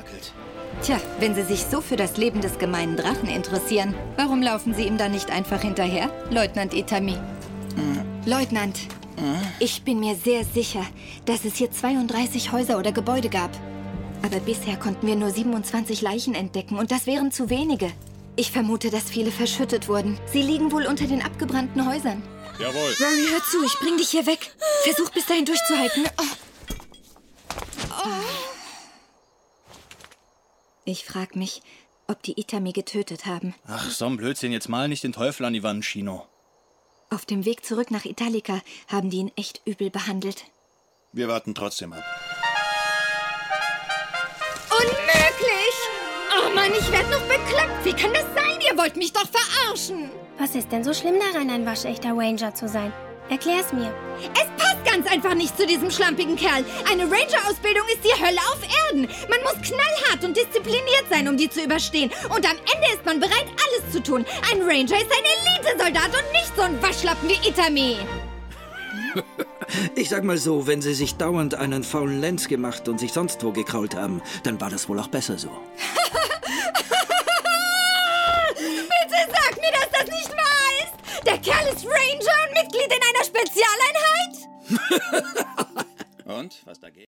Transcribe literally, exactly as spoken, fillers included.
entwickelt. Tja, wenn Sie sich so für das Leben des gemeinen Drachen interessieren, warum laufen Sie ihm da nicht einfach hinterher, Leutnant Itami? Mhm. Leutnant, mhm. ich bin mir sehr sicher, dass es hier zweiunddreißig Häuser oder Gebäude gab. Aber bisher konnten wir nur siebenundzwanzig Leichen entdecken und das wären zu wenige. Ich vermute, dass viele verschüttet wurden. Sie liegen wohl unter den abgebrannten Häusern. Jawohl. Rory, hör zu, ich bring dich hier weg. Versuch bis dahin durchzuhalten. Oh. Oh. Ich frag mich, ob die Itami getötet haben. Ach, so ein Blödsinn, jetzt mal nicht den Teufel an die Wand, Chino. Auf dem Weg zurück nach Italica haben die ihn echt übel behandelt. Wir warten trotzdem ab. Unmöglich! Oh Mann, ich werde noch bekloppt. Wie kann das sein? Ihr wollt mich doch verarschen. Was ist denn so schlimm daran, ein waschechter Ranger zu sein? Erklär's mir. Es passt ganz einfach nicht zu diesem schlampigen Kerl. Eine Ranger-Ausbildung ist die Hölle auf Erden. Man muss knallhart und diszipliniert sein, um die zu überstehen. Und am Ende ist man bereit, alles zu tun. Ein Ranger ist ein Elitesoldat und nicht so ein Waschlappen wie Itami. Ich sag mal so, wenn sie sich dauernd einen faulen Lenz gemacht und sich sonst wo gekrault haben, dann war das wohl auch besser so. Bitte sag mir, dass das nicht wahr ist! Der Kerl ist Ranger und Mitglied in einer Spezialeinheit? Und, was da geht?